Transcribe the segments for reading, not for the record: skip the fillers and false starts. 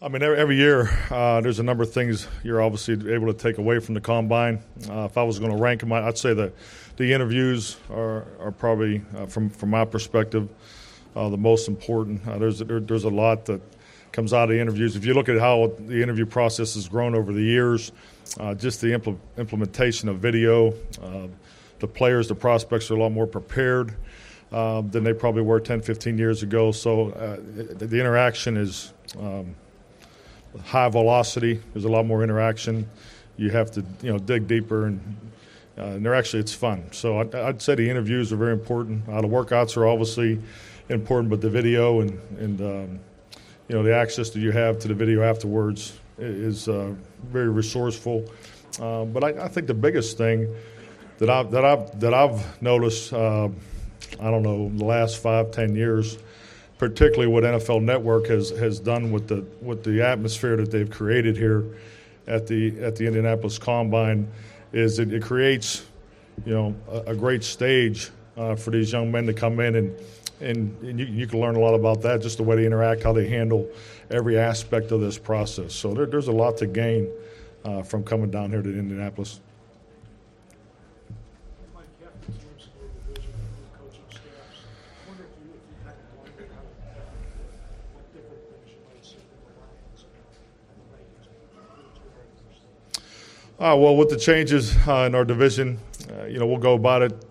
mean, every year there's a number of things you're obviously able to take away from the combine. If I was going to rank them, I'd say that the interviews are probably, from my perspective, the most important. There's a lot that comes out of the interviews. If you look at how the interview process has grown over the years, just the implementation of video, the players, the prospects are a lot more prepared than they probably were 10, 15 years ago. So the interaction is high velocity. There's a lot more interaction. You have to, dig deeper, and it's fun. So I'd say the interviews are very important. The workouts are obviously important, but the video and the access that you have to the video afterwards is very resourceful. But I think the biggest thing that I've noticed, the last 5-10 years, particularly what NFL Network has done with the atmosphere that they've created here at the Indianapolis Combine, is it creates a great stage for these young men to come in, and you can learn a lot about that, just the way they interact, how they handle every aspect of this process. So there's a lot to gain from coming down here to Indianapolis. Well, with the changes in our division, we'll go about it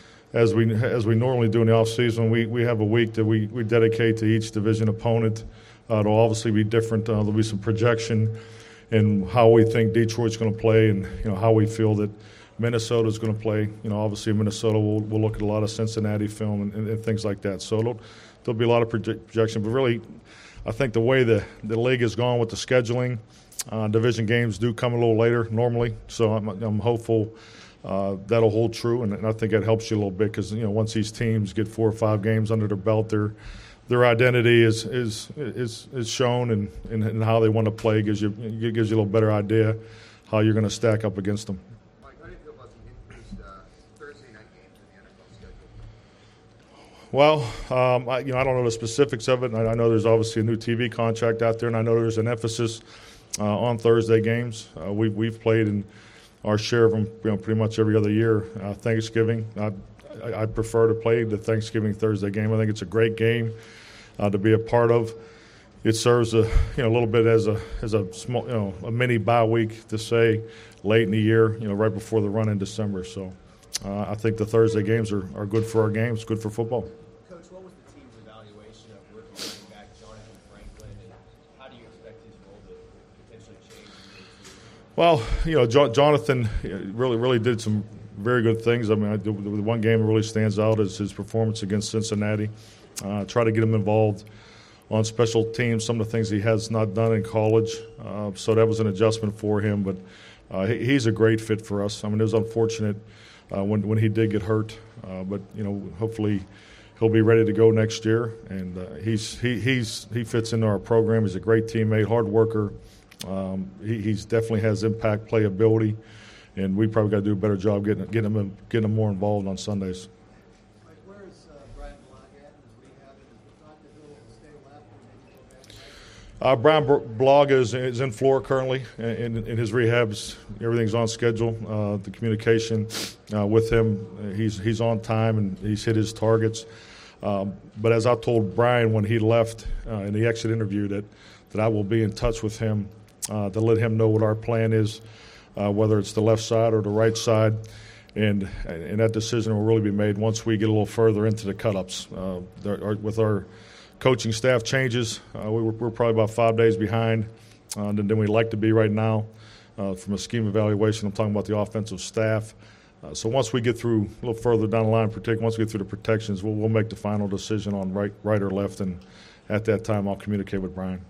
as we normally do in the offseason. We have a week that we dedicate to each division opponent. It'll obviously be different. There'll be some projection in how we think Detroit's going to play, and how we feel that Minnesota's going to play. Obviously Minnesota will look at a lot of Cincinnati film and things like that. So there'll be a lot of projection. But really, I think the way the league has gone with the scheduling, division games do come a little later normally, so I'm hopeful that'll hold true, and I think that helps you a little bit, because once these teams get 4 or 5 games under their belt, their identity is shown, and how they want to play gives you a little better idea how you're going to stack up against them. Mike, how do you feel about the increased Thursday night games in the NFL schedule? Well, I don't know the specifics of it. I know there's obviously a new TV contract out there, and I know there's an emphasis on Thursday games. We've played in our share of them, pretty much every other year. Thanksgiving, I prefer to play the Thanksgiving Thursday game. I think it's a great game to be a part of. It serves a little bit as a small a mini bye week, to say, late in the year, right before the run in December. So I think the Thursday games are good for our games, good for football. Coach, what was the team's evaluation of rookie running back Jonathan Franklin, and how do you expect his role to potentially change? Well, Jonathan really did some very good things. I mean, the one game that really stands out is his performance against Cincinnati. Try to get him involved on special teams, some of the things he has not done in college. So that was an adjustment for him. But he's a great fit for us. I mean, it was unfortunate when he did get hurt. But hopefully he'll be ready to go next year. And he fits into our program. He's a great teammate, hard worker. He's definitely has impact play ability, and we probably got to do a better job getting him more involved on Sundays. Mike, where is Brian Blog at in his rehab? Is Dr. Hill stay left, or maybe go back? Brian Blog is in Florida currently in his rehabs. Everything's on schedule. The communication with him, he's on time, and he's hit his targets. But as I told Brian when he left in the exit interview, that I will be in touch with him to let him know what our plan is, whether it's the left side or the right side, and that decision will really be made once we get a little further into the cut-ups. With our coaching staff changes, we're probably about 5 days behind than we'd like to be right now from a scheme evaluation. I'm talking about the offensive staff. So once we get through a little further down the line, once we get through the protections, we'll make the final decision on right or left, and at that time I'll communicate with Brian.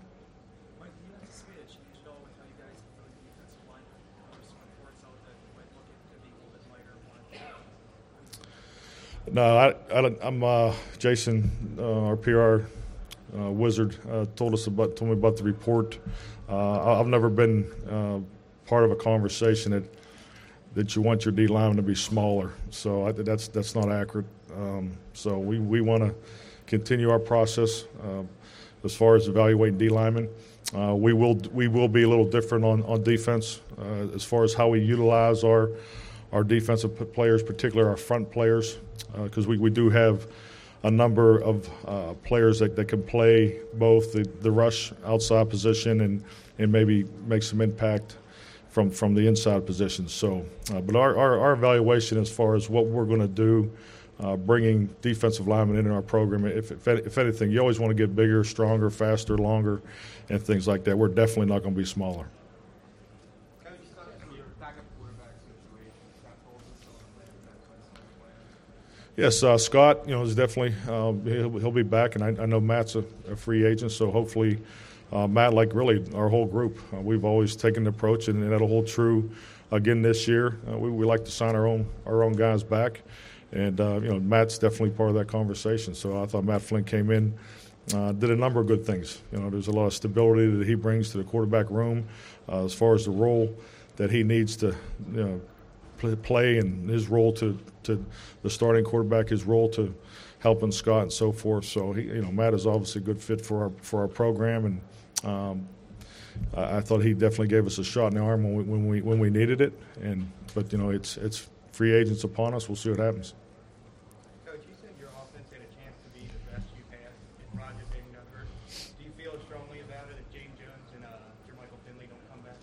No, I'm Jason, our PR wizard, told me about the report. I've never been part of a conversation that you want your D lineman to be smaller. So that's not accurate. So we want to continue our process as far as evaluating D linemen. We will be a little different on defense as far as how we utilize our defensive players, particularly our front players, because we do have a number of players that can play both the rush outside position and maybe make some impact from the inside positions. So, but our evaluation as far as what we're going to do, bringing defensive linemen into our program, if anything, you always want to get bigger, stronger, faster, longer, and things like that. We're definitely not going to be smaller. Coach, your backup quarterback situation, Scott Folsom still on the plan. Yes, Scott, is definitely he'll be back, and I know Matt's a free agent, so hopefully Matt, like really our whole group, we've always taken the approach, and that'll hold true again this year. We like to sign our own guys back, and Matt's definitely part of that conversation. So I thought Matt Flynn came in, did a number of good things. There's a lot of stability that he brings to the quarterback room as far as the role that he needs to play, and his role to the starting quarterback, his role to helping Scott and so forth. So Matt is obviously a good fit for our program, and I thought he definitely gave us a shot in the arm when we needed it. But it's free agents upon us. We'll see what happens. Coach, you said your offense had a chance to be the best you've had if Rogers being hurt. Do you feel strongly about it if James Jones and Jermichael Finley don't come back?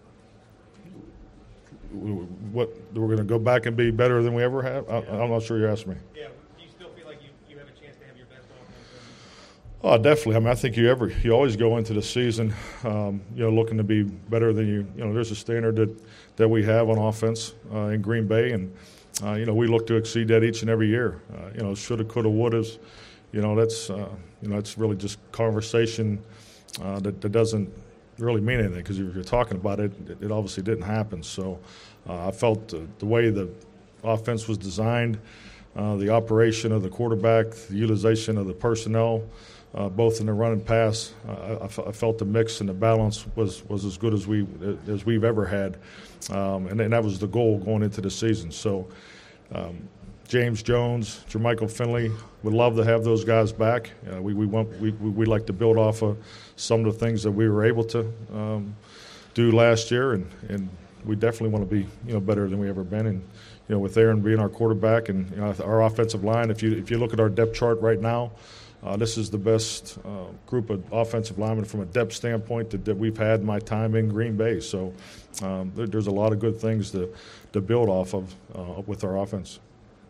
What, we're going to go back and be better than we ever have? I'm not sure you're asking me. Yeah. Do you still feel like you have a chance to have your best offense? Oh, definitely. I mean, I think you always go into the season, looking to be better than you. There's a standard that we have on offense in Green Bay, and we look to exceed that each and every year. Shoulda, coulda, wouldas. That's really just conversation that doesn't really mean anything, because if you're talking about it, it obviously didn't happen. So I felt the way the offense was designed, the operation of the quarterback, the utilization of the personnel, both in the run and pass, I felt the mix and the balance was as good as we've ever had, and that was the goal going into the season. So James Jones, Jermichael Finley, would love to have those guys back. We like to build off of some of the things that we were able to do last year, and we definitely want to be better than we ever been. And with Aaron being our quarterback and our offensive line, if you look at our depth chart right now, this is the best group of offensive linemen from a depth standpoint that we've had in my time in Green Bay. So there's a lot of good things to build off of with our offense.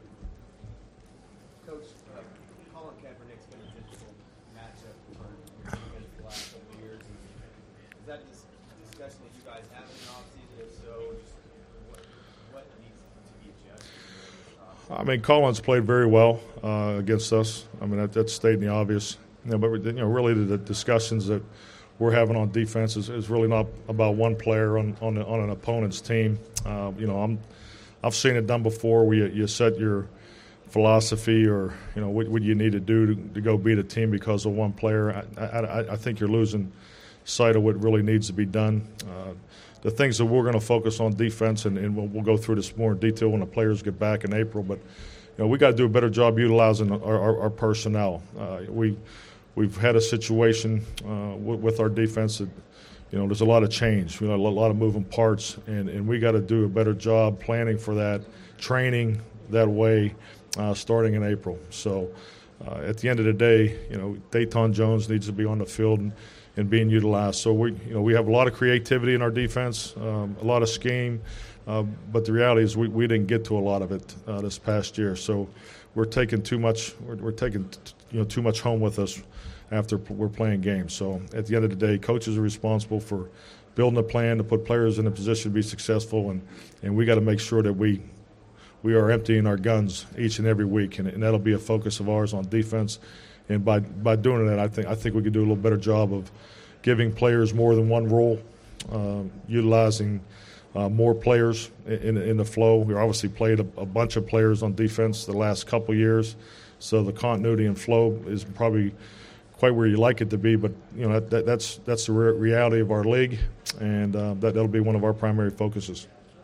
Coach, Colin Kaepernick's been a difficult matchup for the last couple of years. Is that a discussion that you guys have in the offseason? If so, just what needs to be adjusted? I mean, Colin's played very well against us. I mean, that's stating the obvious. But really the discussions that we're having on defense is really not about one player on an opponent's team. I've seen it done before where you set your philosophy or what you need to do to go beat a team because of one player. I think you're losing sight of what really needs to be done. The things that we're going to focus on defense, and we'll go through this more in detail when the players get back in April, but we got to do a better job utilizing our personnel. We've had a situation with our defense that there's a lot of change, a lot of moving parts, and we got to do a better job planning for that, training that way, starting in April. So at the end of the day, Dayton Jones needs to be on the field and being utilized. So we have a lot of creativity in our defense, a lot of scheme, but the reality is we didn't get to a lot of it this past year. So we're taking too much. We're taking too much home with us after we're playing games. So at the end of the day, coaches are responsible for building a plan to put players in a position to be successful, and we got to make sure that we are emptying our guns each and every week, and that'll be a focus of ours on defense. And by doing that, I think we could do a little better job of giving players more than one role, utilizing more players in the flow. We obviously played a bunch of players on defense the last couple of years, so the continuity and flow is probably quite where you like it to be. But that's the reality of our league, and that'll be one of our primary focuses.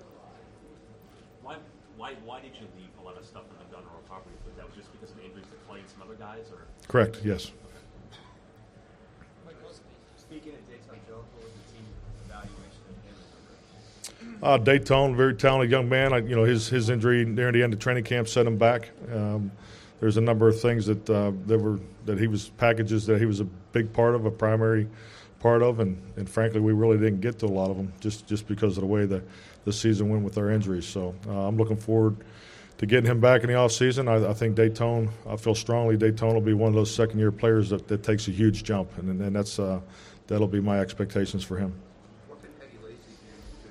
Why did you leave a lot of stuff in the gun or property? Was that just because of injuries to Clay and some other guys, or? Correct. Yes. Speaking of Dayton Jones, what was the team evaluation of him? Dayton, very talented young man. His injury near the end of training camp set him back. There's a number of things that he was packages that he was a big part of, a primary part of, and frankly, we really didn't get to a lot of them just because of the way the season went with our injuries. So I'm looking forward to getting him back in the offseason. I think Dayton, I feel strongly Dayton will be one of those second-year players that takes a huge jump, and that'll be my expectations for him. What can Eddie Lacy do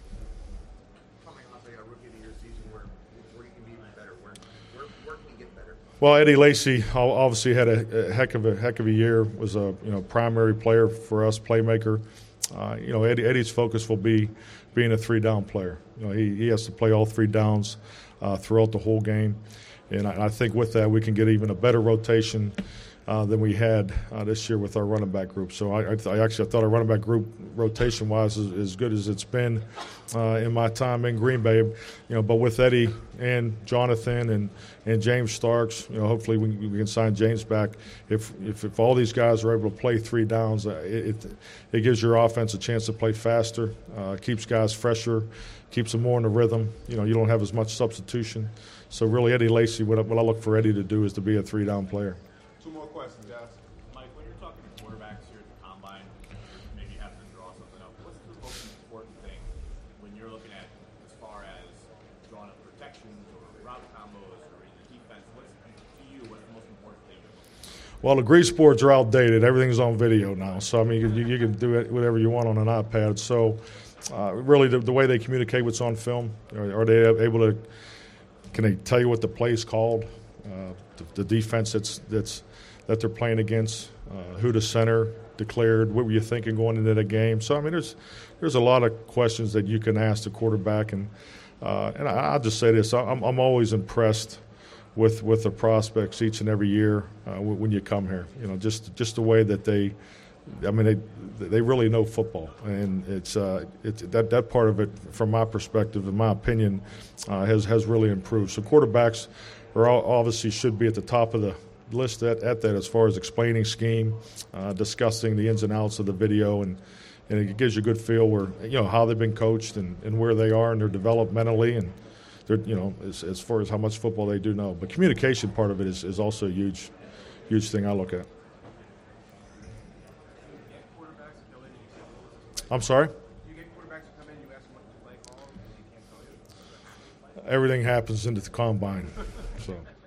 to, coming off a rookie of the year season where he can be even better? Where can he get better? Well, Eddie Lacy obviously had a heck of a year. Was a primary player for us, playmaker. Eddie's focus will be being a three-down player. He has to play all three downs throughout the whole game, and I think with that we can get even a better rotation than we had this year with our running back group. So I thought our running back group rotation-wise is as good as it's been in my time in Green Bay. But with Eddie and Jonathan and James Starks, hopefully we can sign James back. If all these guys are able to play three downs, it gives your offense a chance to play faster, keeps guys fresher, keeps them more in the rhythm. You don't have as much substitution. So really, Eddie Lacy, what I look for Eddie to do is to be a three-down player. Two more questions, guys. Mike, when you're talking to quarterbacks here at the combine, maybe you have to draw something up. What's the most important thing when you're looking at as far as drawing up protections or route combos or in the defense? What's the most important thing you're looking for? Well, the grease boards are outdated. Everything's on video now. So, I mean, you can do it whatever you want on an iPad. So, really, the way they communicate what's on film, are they able to – can they tell you what the play's called, the defense that they're playing against, who the center declared, what were you thinking going into the game? So, I mean, there's a lot of questions that you can ask the quarterback. And I'll just say this. I'm always impressed with the prospects each and every year when you come here. Just the way that they really know football, and it's that part of it, from my perspective, in my opinion, has really improved. So quarterbacks obviously should be at the top of the list at that as far as explaining scheme, discussing the ins and outs of the video, and it gives you a good feel where how they've been coached and where they are and they're developmentally and they're as far as how much football they do know. But communication part of it is also a huge thing I look at. I'm sorry? You get quarterbacks to come in, you ask them what the play call, and they can't tell you. Everything happens into the combine. So.